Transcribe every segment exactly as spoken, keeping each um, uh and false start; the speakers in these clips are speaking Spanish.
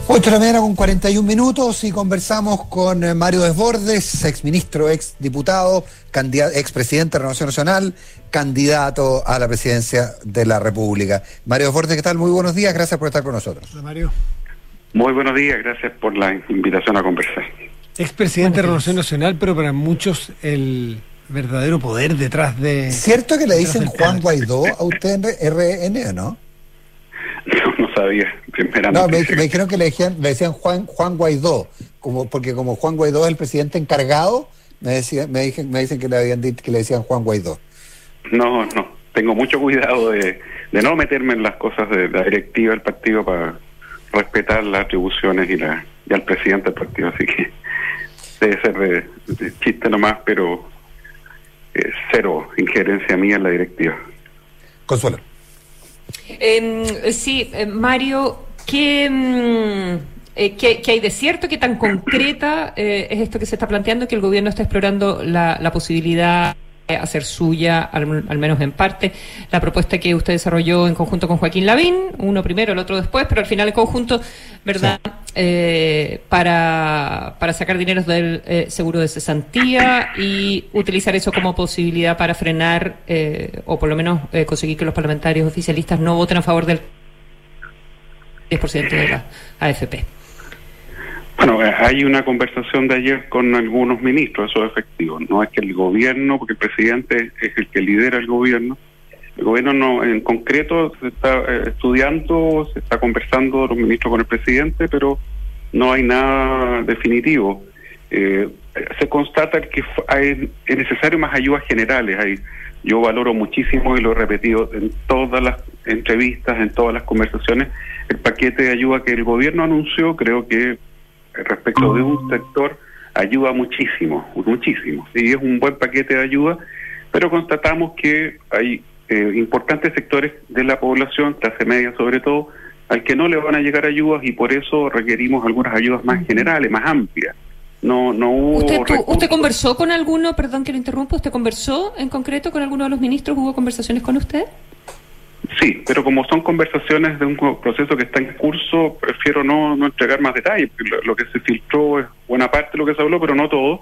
ocho de la mañana con cuarenta y un minutos y conversamos con eh, Mario Desbordes, exministro, exdiputado, expresidente de Renovación Nacional, candidato a la presidencia de la República. Mario Desbordes, ¿qué tal? Muy buenos días, gracias por estar con nosotros. Hola, Mario. Muy buenos días, gracias por la invitación a conversar. Expresidente de Renovación Nacional, pero para muchos el verdadero poder detrás de... ¿Cierto que le dicen Juan Guaidó a usted en R N o no? No, no sabía. No, me, me dijeron que le decían, le decían Juan Juan Guaidó, como porque como Juan Guaidó es el presidente encargado, me decían, me dicen, me dicen que le habían dicho que le decían Juan Guaidó. No, no, tengo mucho cuidado de, de no meterme en las cosas de la directiva del partido para respetar las atribuciones y la y al presidente del partido, así que debe ser de, de chiste nomás, pero eh, cero injerencia mía en la directiva. Consuelo. Eh, sí, eh, Mario, ¿qué, eh, qué, ¿qué hay de cierto? ¿Qué tan concreta eh, es esto que se está planteando? Que el gobierno está explorando la, la posibilidad de hacer suya, al, al menos en parte, la propuesta que usted desarrolló en conjunto con Joaquín Lavín, uno primero, el otro después, pero al final en conjunto, ¿verdad? Sí. Eh, para, para sacar dinero del eh, seguro de cesantía y utilizar eso como posibilidad para frenar eh, o por lo menos eh, conseguir que los parlamentarios oficialistas no voten a favor del diez por ciento de la A F P. Bueno, hay una conversación de ayer con algunos ministros, eso es efectivo. No es que el gobierno, porque el presidente es el que lidera el gobierno, el gobierno no, en concreto se está eh, estudiando, se está conversando los ministros con el presidente, pero no hay nada definitivo. Eh, se constata que hay, es necesario más ayudas generales. Hay, yo valoro muchísimo, y lo he repetido en todas las entrevistas, en todas las conversaciones, el paquete de ayuda que el gobierno anunció. Creo que respecto de un sector ayuda muchísimo, muchísimo. Sí, es un buen paquete de ayuda, pero constatamos que hay eh, importantes sectores de la población, clase media sobre todo, al que no le van a llegar ayudas, y por eso requerimos algunas ayudas más generales, más amplias. No, no hubo. ¿Usted, tú, ¿Usted conversó con alguno, perdón que lo interrumpa, usted conversó en concreto con alguno de los ministros? ¿Hubo conversaciones con usted? Sí, pero como son conversaciones de un proceso que está en curso, prefiero no, no entregar más detalles, porque lo, lo que se filtró es buena parte de lo que se habló, pero no todo.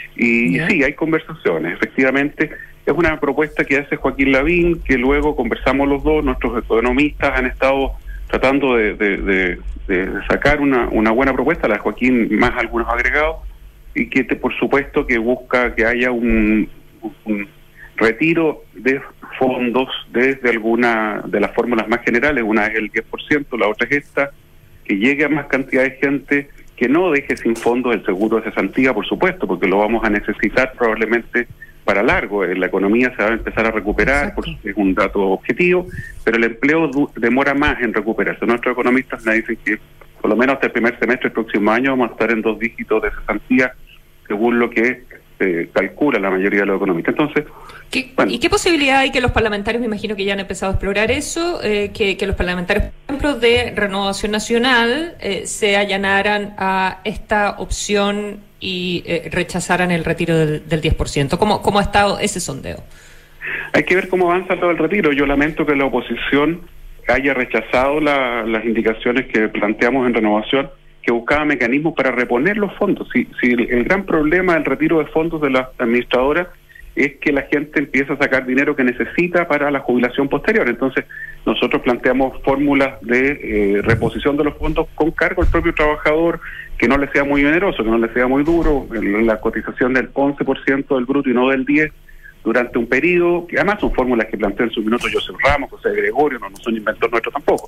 Y yeah. sí, hay conversaciones. Efectivamente, es una propuesta que hace Joaquín Lavín, que luego conversamos los dos, nuestros economistas han estado tratando de, de, de, de sacar una, una buena propuesta, la de Joaquín más algunos agregados, y que te, por supuesto que busca que haya un... un retiro de fondos desde alguna de las fórmulas más generales. Una es el diez por ciento, la otra es esta, que llegue a más cantidad de gente, que no deje sin fondos el seguro de cesantía, por supuesto, porque lo vamos a necesitar probablemente para largo. La economía se va a empezar a recuperar, porque es un dato objetivo, pero el empleo du- demora más en recuperarse. Nuestros economistas me dicen que por lo menos hasta el primer semestre del próximo año vamos a estar en dos dígitos de cesantía, según lo que eh, calcula la mayoría de los economistas. Entonces, ¿Qué, bueno. ¿Y qué posibilidad hay que los parlamentarios, me imagino que ya han empezado a explorar eso, eh, que, que los parlamentarios, por ejemplo, de Renovación Nacional eh, se allanaran a esta opción y eh, rechazaran el retiro del, del diez por ciento? ¿Cómo, ¿Cómo ha estado ese sondeo? Hay que ver cómo avanza todo el retiro. Yo lamento que la oposición haya rechazado la, las indicaciones que planteamos en Renovación, que buscaba mecanismos para reponer los fondos. Si, si el, el gran problema del retiro de fondos de las administradoras es que la gente empieza a sacar dinero que necesita para la jubilación posterior. Entonces, nosotros planteamos fórmulas de eh, reposición de los fondos con cargo al propio trabajador, que no le sea muy generoso, que no le sea muy duro, en la cotización del once por ciento del bruto y no del diez por ciento durante un periodo, que además son fórmulas que planteó en su minuto Joseph Ramos, José Gregorio, no, no son inventor nuestro tampoco.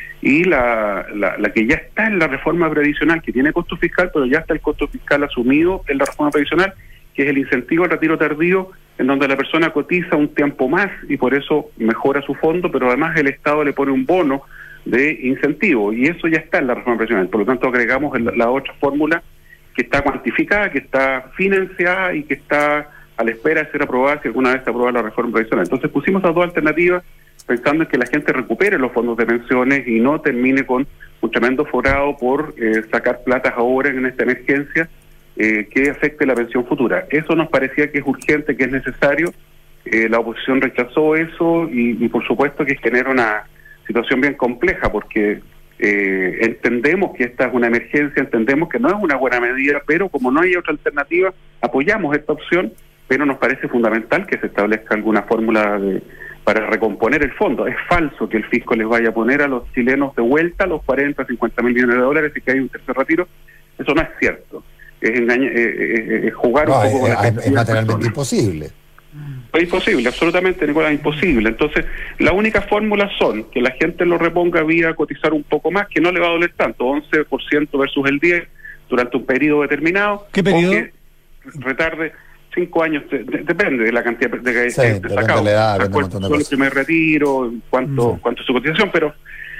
Y la, la, la que ya está en la reforma previsional, que tiene costo fiscal, pero ya está el costo fiscal asumido en la reforma previsional, que es el incentivo al retiro tardío, en donde la persona cotiza un tiempo más y por eso mejora su fondo, pero además el Estado le pone un bono de incentivo, y eso ya está en la reforma previsional. Por lo tanto, agregamos la, la otra fórmula que está cuantificada, que está financiada y que está a la espera de ser aprobada si alguna vez se aprueba la reforma previsional. Entonces pusimos las dos alternativas pensando en que la gente recupere los fondos de pensiones y no termine con un tremendo forado por eh, sacar platas ahora en esta emergencia, Eh, que afecte la pensión futura. Eso nos parecía que es urgente, que es necesario. Eh, la oposición rechazó eso y, y por supuesto que genera una situación bien compleja, porque Eh, entendemos que esta es una emergencia, entendemos que no es una buena medida, pero como no hay otra alternativa, apoyamos esta opción, pero nos parece fundamental que se establezca alguna fórmula de, para recomponer el fondo. Es falso que el fisco les vaya a poner a los chilenos de vuelta los cuarenta, cincuenta mil millones de dólares y que hay un tercer retiro. Eso no es cierto. Es, engaña, eh, eh, es jugar no, un poco es, con es, es materialmente imposible. Es imposible, absolutamente, Nicolás, imposible. Entonces, las únicas fórmulas son que la gente lo reponga vía cotizar un poco más, que no le va a doler tanto, once por ciento versus el diez por ciento durante un periodo determinado. ¿Qué periodo? O que retarde cinco años, de, de, depende de la cantidad de que sí, esté sacado. De la edad, de cuánto es el primer retiro, cuánto, sí. cuánto es su cotización, pero...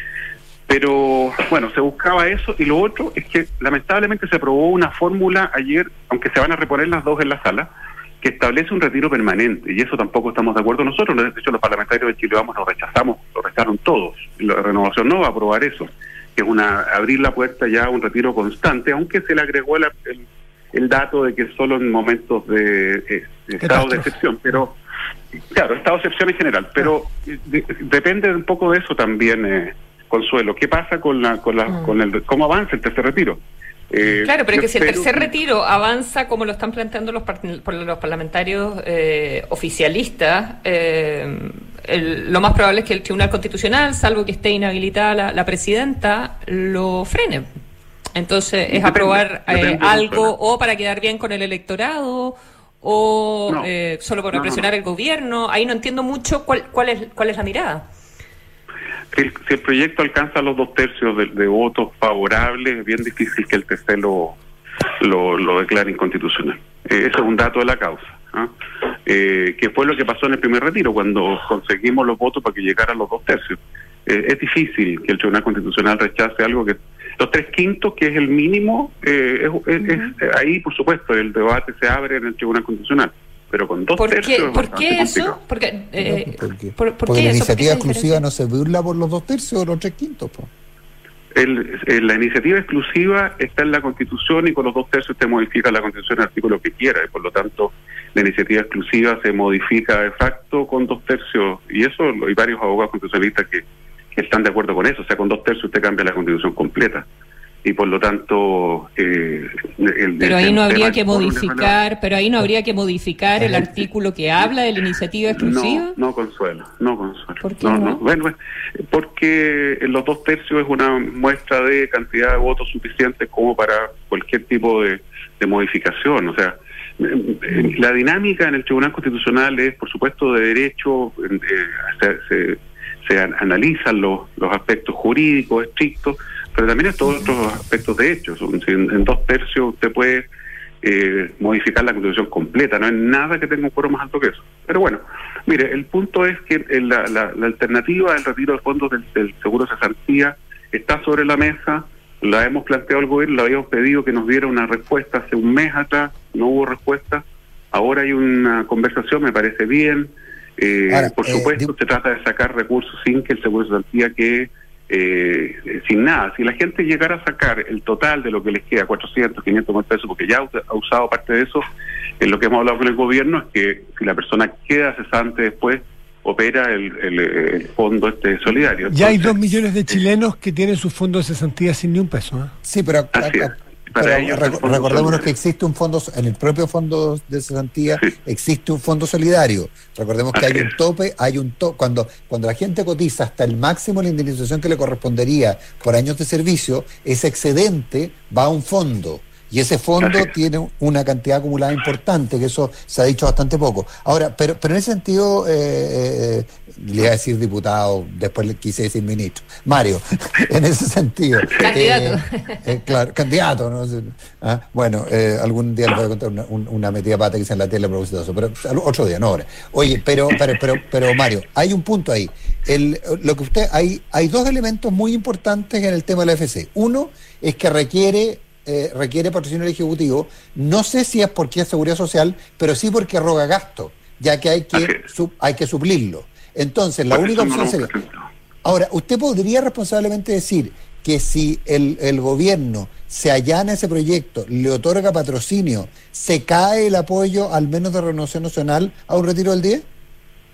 Pero, bueno, se buscaba eso, y lo otro es que lamentablemente se aprobó una fórmula ayer, aunque se van a reponer las dos en la sala, que establece un retiro permanente, y eso tampoco estamos de acuerdo nosotros. De hecho, los parlamentarios de Chile Vamos lo rechazamos, lo rechazaron todos. La Renovación no va a aprobar eso, que es una abrir la puerta ya a un retiro constante, aunque se le agregó la, el, el dato de que solo en momentos de, eh, de estado de excepción, pero claro, estado de excepción en general, pero de, depende un poco de eso también, eh, Consuelo. ¿Qué pasa con la, con la, mm. con el, cómo avanza el tercer retiro? Eh, claro, pero es que si el tercer retiro avanza como lo están planteando los, par los parlamentarios eh, oficialistas, eh, el, lo más probable es que el Tribunal Constitucional, salvo que esté inhabilitada la, la presidenta, lo frene. Entonces es aprobar eh, algo o para quedar bien con el electorado o no, eh, solo para no, presionar no, no. el gobierno. Ahí no entiendo mucho cuál, cuál, es, cuál es la mirada. El, si el proyecto alcanza los dos tercios de, de votos favorables, es bien difícil que el T C lo, lo, lo declare inconstitucional. Eh, ese es un dato de la causa. ¿eh? Eh, que fue lo que pasó en el primer retiro, cuando conseguimos los votos para que llegaran los dos tercios. Eh, es difícil que el Tribunal Constitucional rechace algo que... Los tres quintos, que es el mínimo, eh, es, es, es, ahí, por supuesto, el debate se abre en el Tribunal Constitucional. Pero con dos ¿Por tercios. Qué, ¿Por qué eso? Porque, eh, no, ¿por qué? ¿por, por Porque qué la eso? iniciativa exclusiva no se burla por los dos tercios o los tres quintos. Po. El, el, la iniciativa exclusiva está en la Constitución, y con los dos tercios usted modifica la Constitución el artículo que quiera, y por lo tanto la iniciativa exclusiva se modifica de facto con dos tercios, y eso hay varios abogados constitucionalistas que, que están de acuerdo con eso. O sea, con dos tercios usted cambia la Constitución completa. Y por lo tanto eh, el, pero ahí no habría que modificar pero ahí no habría que modificar el artículo que habla de la iniciativa exclusiva. No, no Consuelo, no Consuelo. ¿Por qué no, no? no. Bueno, porque los dos tercios es una muestra de cantidad de votos suficientes como para cualquier tipo de, de modificación. O sea, la dinámica en el Tribunal Constitucional es, por supuesto, de derecho. Eh, se, se, se analizan los, los aspectos jurídicos estrictos, pero también hay todos otros aspectos de hechos. En, en dos tercios usted puede eh, modificar la Constitución completa, no hay nada que tenga un foro más alto que eso. Pero bueno, mire, el punto es que la, la, la alternativa del retiro de fondos del, del seguro de cesantía está sobre la mesa, la hemos planteado al gobierno, le habíamos pedido que nos diera una respuesta hace un mes atrás, no hubo respuesta, ahora hay una conversación, me parece bien. Eh, Ahora, por supuesto, eh, se trata de sacar recursos sin que el seguro de cesantía quede eh, sin nada. Si la gente llegara a sacar el total de lo que les queda, cuatrocientos, quinientos mil pesos, porque ya ha usado parte de eso, en lo que hemos hablado con el gobierno es que si la persona queda cesante después, opera el, el, el fondo este solidario. Entonces, ya hay dos millones de chilenos que tienen sus fondos de cesantía sin ni un peso. ¿eh? Sí, pero... Así es. Pero rec recordémonos que existe un fondo, en el propio fondo de cesantía, sí. existe un fondo solidario. Recordemos que hay un tope, hay un tope, cuando, cuando la gente cotiza hasta el máximo de la indemnización que le correspondería por años de servicio, ese excedente va a un fondo. Y ese fondo tiene una cantidad acumulada importante, que eso se ha dicho bastante poco. Ahora, pero pero en ese sentido, eh, eh, le iba a decir diputado, después le quise decir ministro. Mario, en ese sentido. Candidato. Eh, eh, claro, candidato. ¿No? ¿Ah? Bueno, eh, algún día les voy a contar una, una metida pata que hice en la tele a propósito de eso, pero otro día, no ahora. Oye, pero, pero, pero, pero Mario, hay un punto ahí. El, lo que usted hay, hay dos elementos muy importantes en el tema de la F C. Uno es que requiere... Eh, requiere patrocinio ejecutivo, no sé si es porque es seguridad social, pero sí porque roga gasto, ya que hay que sub, hay que suplirlo. Entonces, la única opción sería... Ahora, ¿usted podría responsablemente decir que si el, el gobierno se allana ese proyecto, le otorga patrocinio, se cae el apoyo, al menos de Renovación Nacional, a un retiro del diez?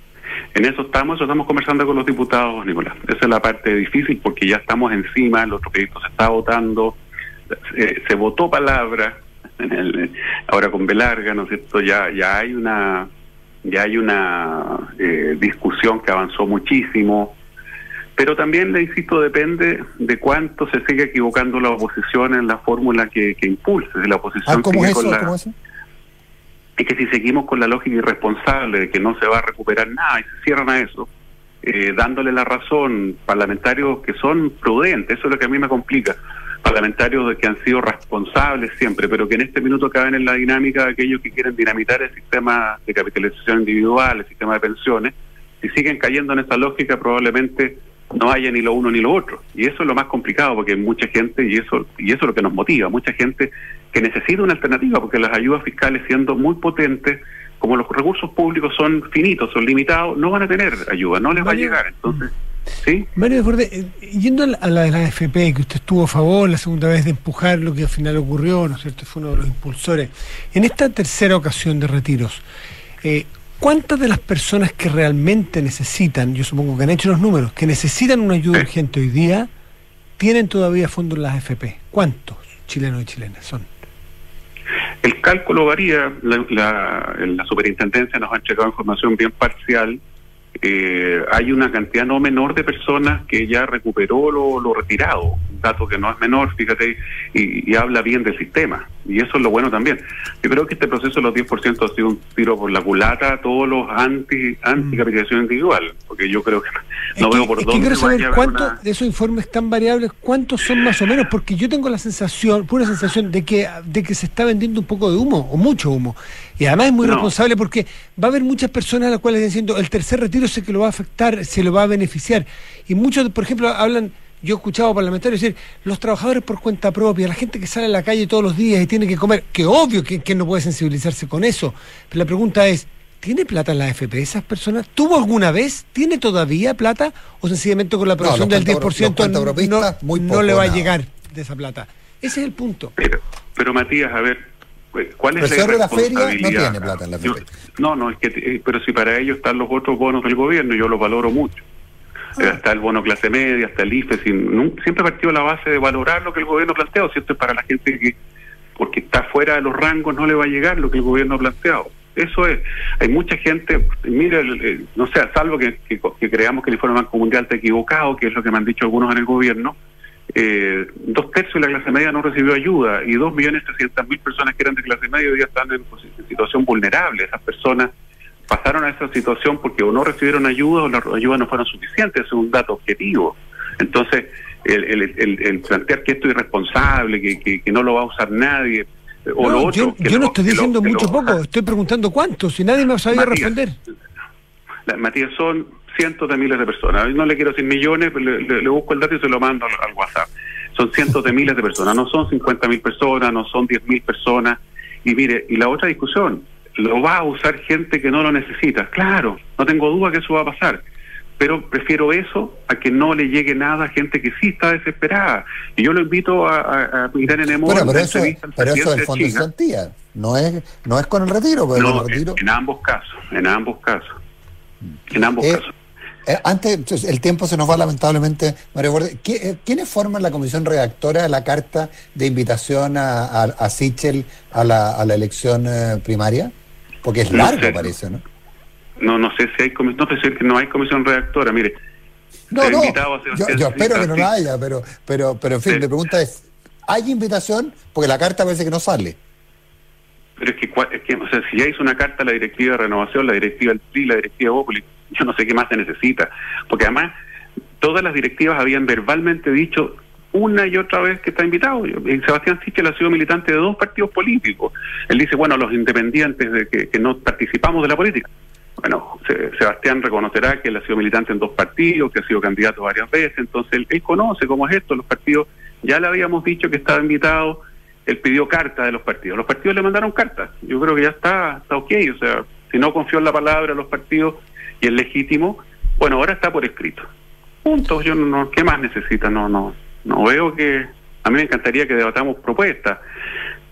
En eso estamos, eso estamos conversando con los diputados, Nicolás. Esa es la parte difícil porque ya estamos encima, el otro proyecto se está votando, eh, se votó palabra, en el, ahora con B larga, ¿no es cierto? Ya, ya hay una, ya hay una eh, discusión que avanzó muchísimo, pero también, le insisto, depende de cuánto se siga equivocando la oposición en la fórmula que, que impulse. Si la oposición ah, ¿cómo sigue es eso? con la, ¿Cómo es eso? Es que si seguimos con la lógica irresponsable de que no se va a recuperar nada y se cierran a eso, eh, dándole la razón parlamentarios que son prudentes, eso es lo que a mí me complica, parlamentarios que han sido responsables siempre, pero que en este minuto caben en la dinámica de aquellos que quieren dinamitar el sistema de capitalización individual, el sistema de pensiones, si siguen cayendo en esa lógica probablemente no haya ni lo uno ni lo otro, y eso es lo más complicado porque hay mucha gente, y eso y eso es lo que nos motiva, mucha gente que necesita una alternativa, porque las ayudas fiscales, siendo muy potentes, como los recursos públicos son finitos, son limitados, no van a tener ayuda, no les Mario, va a llegar. Entonces, ¿sí? Mario Desbordes, eh, yendo a la, a la de la A F P, que usted estuvo a favor la segunda vez de empujar lo que al final ocurrió, ¿no es cierto? Fue uno de los impulsores. En esta tercera ocasión de retiros, eh, ¿cuántas de las personas que realmente necesitan, yo supongo que han hecho los números, que necesitan una ayuda ¿Eh? urgente hoy día, tienen todavía fondos en las A F P? ¿Cuántos chilenos y chilenas son? El cálculo varía, la, la, la superintendencia nos ha entregado información bien parcial. Eh, hay una cantidad no menor de personas que ya recuperó lo, lo retirado, un dato que no es menor, fíjate, y, y habla bien del sistema, y eso es lo bueno también. Yo creo que este proceso de los diez por ciento ha sido un tiro por la culata a todos los anti anti capitalización individual, porque yo creo que no es veo que, por es dónde que quiero saber vaya a haber cuántos una... de esos informes tan variables, cuántos son más o menos, porque yo tengo la sensación, pura sensación de que de que se está vendiendo un poco de humo, o mucho humo, y además es muy No. responsable porque va a haber muchas personas a las cuales están diciendo el tercer retiro sé que lo va a afectar, se lo va a beneficiar, y muchos, por ejemplo, hablan, yo he escuchado parlamentarios decir, los trabajadores por cuenta propia, la gente que sale a la calle todos los días y tiene que comer, que obvio que, que no puede sensibilizarse con eso, pero la pregunta es, ¿tiene plata en la A F P esas personas? ¿Tuvo alguna vez? ¿Tiene todavía plata? ¿O sencillamente con la aprobación No, los del diez por ciento cuenta- los no, cuentapropistas, muy no poco, le va a nada. llegar de esa plata? Ese es el punto. Pero, pero Matías, a ver, ¿cuál es Pero el la señor de la feria no irresponsabilidad? tiene plata en la Yo- F P. No, no, es que, eh, pero si para ellos están los otros bonos del gobierno, yo los valoro mucho. Eh, Está el bono clase media, está el I F E, sin, nun- siempre he partido la base de valorar lo que el gobierno ha planteado, ¿cierto? Es para la gente que, porque está fuera de los rangos, no le va a llegar lo que el gobierno ha planteado. Eso es. Hay mucha gente, mira, el- el- no sé, salvo que, que, que creamos que el Informe Banco Mundial está equivocado, que es lo que me han dicho algunos en el gobierno, eh, dos tercios de la clase media no recibió ayuda y dos millones trescientas mil personas que eran de clase media hoy día están en, pues, en situación vulnerable. Esas personas pasaron a esa situación porque o no recibieron ayuda o las ayudas no fueron suficientes, es un dato objetivo. Entonces, el, el, el, el plantear que esto es irresponsable, que, que, que no lo va a usar nadie, o No, lo otro... yo que yo lo- no estoy que lo- diciendo que mucho lo- poco, estoy preguntando cuántos, y nadie me ha sabido Matías, responder. la- Matías, son cientos de miles de personas. No le quiero decir millones, pero le, le- le busco el dato y se lo mando al, al WhatsApp. Son cientos de miles de personas, no son cincuenta mil personas, no son diez mil personas. Y mire, y la otra discusión, lo va a usar gente que no lo necesita. Claro, no tengo duda que eso va a pasar. Pero prefiero eso a que no le llegue nada a gente que sí está desesperada. Y yo lo invito a, a, a mirar en Emor. Bueno, pero eso, pero eso del fondo de China. garantía, no es, no es con el retiro, pero No, el retiro. en, en ambos casos, en ambos casos. En ambos Eh, casos. Eh, antes, entonces, el tiempo se nos va lamentablemente, Mario Desbordes. ¿Qui- eh, ¿Quiénes forman la comisión redactora de la carta de invitación a, a, a Sichel a la, a la elección eh, primaria? Porque es No largo, sé. parece, ¿no? No, no sé si hay comisión, no sé si que no hay comisión redactora, mire. No, he no, invitado a yo, Sebastián yo espero que no Sichel, la haya, pero, pero, pero en fin, Sí. mi pregunta es, ¿hay invitación? Porque la carta parece que no sale. Pero es que, cua- es que, o sea, si ya hizo una carta a la directiva de renovación, la directiva del P R I, la directiva Bópoli, yo no sé qué más se necesita. Porque además, todas las directivas habían verbalmente dicho una y otra vez que está invitado. Y Sebastián Sichel ha sido militante de dos partidos políticos. Él dice, bueno, los independientes de que, que no participamos de la política. Bueno, Se- Sebastián reconocerá que él ha sido militante en dos partidos, que ha sido candidato varias veces, entonces él, él conoce cómo es esto, los partidos, ya le habíamos dicho que estaba invitado, él pidió carta de los partidos, los partidos le mandaron carta, yo creo que ya está, está ok, o sea, si no confió en la palabra de los partidos y es legítimo, bueno, ahora está por escrito. Punto, yo no, no ¿qué más necesita? No, no, no veo que, a mí me encantaría que debatamos propuestas.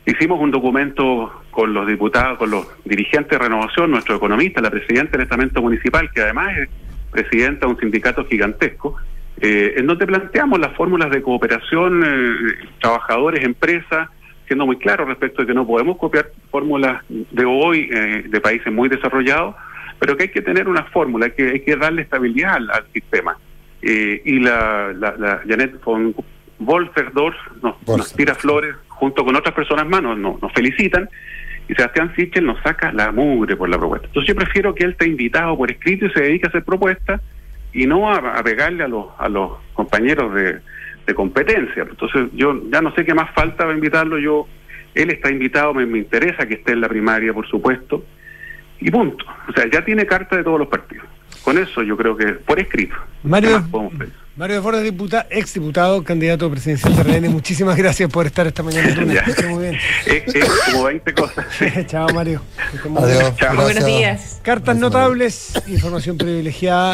Hicimos un documento con los diputados, con los dirigentes de Renovación, nuestro economista, la presidenta del estamento municipal, que además es presidenta de un sindicato gigantesco, eh, en donde planteamos las fórmulas de cooperación, eh, trabajadores, empresas, siendo muy claro respecto de que no podemos copiar fórmulas de hoy eh, de países muy desarrollados, pero que hay que tener una fórmula, hay que, hay que darle estabilidad al, al sistema. Eh, y la, la, la Janet von Wolferdorf nos, nos tira flores junto con otras personas más, nos, nos felicitan, y Sebastián Sichel nos saca la mugre por la propuesta. Entonces yo prefiero que él esté invitado por escrito y se dedique a hacer propuestas y no a, a pegarle a los a los compañeros de, de competencia. Entonces yo ya no sé qué más falta para invitarlo. Yo él está invitado, me, me interesa que esté en la primaria, por supuesto, y punto. O sea, ya tiene carta de todos los partidos. Con eso yo creo que por escrito. Mario, Mario Desbordes, diputa, ex diputado, candidato presidencial de R N, muchísimas gracias por estar esta mañana. Muy bien. Es, es como veinte cosas. Chao, Mario. Adiós. Chao. Buenos días. Cartas notables, información privilegiada.